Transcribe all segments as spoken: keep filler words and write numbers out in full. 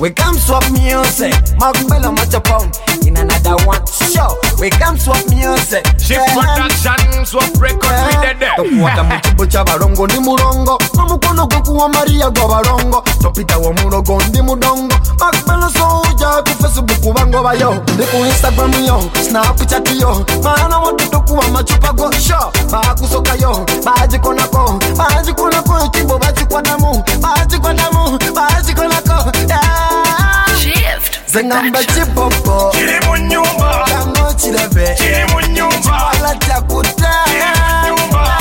We come swap music. Macbella Machapon. In another one show. We come swap music. Shift production. Swap records with the dead. Tokuwata muchibo cha barongo ni murongo. Nomukono gokuwa Maria gwa barongo. Topita wa murogo ndi mudongo. Macbella soja ku Facebook bango bayo. Ndi ku Instagram yo. Snapchat yo. Maana watu tokuwa machupa go show. Bakusoka yo. Baji kona ko. Baji kona ko. Chibo baji kwa damu. Baji kwa damu. Baji kona ko. Shift. Zengamba chipopo. Chiri mu nyumba. Kango chirebe. Chiri mu nyumba. Wala chakuta. Chiri mu nyumba.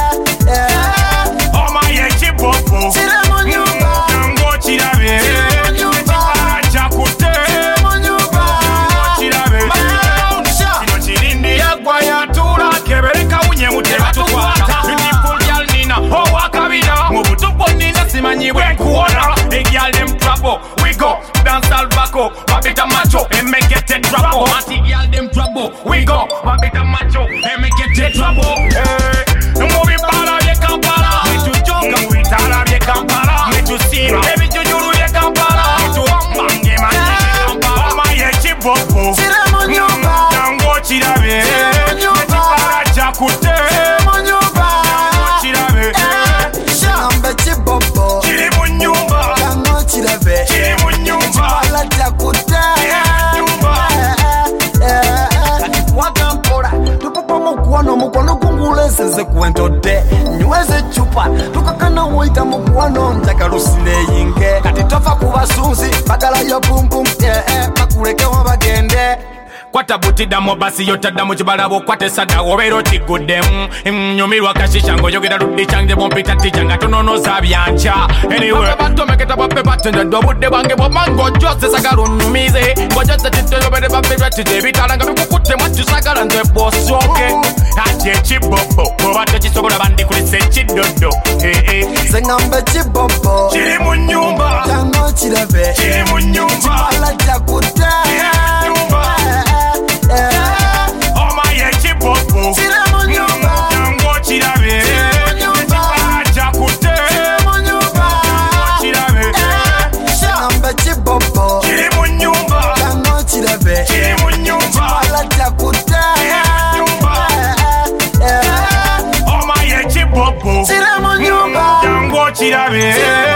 Oma ye chipopo. Chiri mu nyumba. Kango chirabe. Chiri mu nyumba. Wala chakuta. Chiri mu nyumba. Kango chirabe. Kino chirindi yagwa yatula. Kebereka unye muteba tutwata. Beautiful girl nina. Owa kabina. Mubutupo nina simanyibwe nkuona. A girl them trouble. We go. Dance al bako. Babita macho. And make it a trouble. Mati girl them trouble. We go. Babita macho. And make it a trouble. Hey. Mubi para ye kampara. Me to joga. Mubi tara ye kampara. Me to sira. Baby to juru ye kampara. Me to ambange mani ye kampara. Oma ye chipopo. Chiri mu nyumba. Tango chirabe. Chiri mu nyumba. Para jakute. Chiri mu nyumba. Chirabe. Zengamba chipopo. Chiri mu nyumba. Kango chirebe. Chiri mu nyumba. Wala chakuta. Wakampora tupopo mukwano mukwano kungule seze kuentode nyweze chupa tukakana woita mukwano ntakarusile yinge kati tofa kubasunzi bagala yo pum pum eh eh bakuleke wabagende Kwata butida mo basi yotada mu kibalabo kwate sada obero tigudem nyumirwa kashisha ngo yogera rudi change bompita tijanga tonono zabyancha anyway bato meketa bape batenda dobudde bange bo mango jose sagalo numize ngo jose titelo bede bape batide bitalanga bikukutte matu sagala nze bosoke ate chibobo bo bato kisobola bandi kulise chidodo eh eh Zengamba chipopo. Chiri mu nyumba. Kango chirebe. Chiri mu nyumba. Wala chakuta. Oma ye chipopo. Chiri mu nyumba. Tango chirabe. Chiri mu nyumba. Jakute. Chiri mu nyumba. Chirabe. Zengamba chipopo. Chiri mu nyumba. Kango chirebe. Chiri mu nyumba. Wala chakuta. Oma ye chipopo. Chiri mu nyumba. Tango chirabe.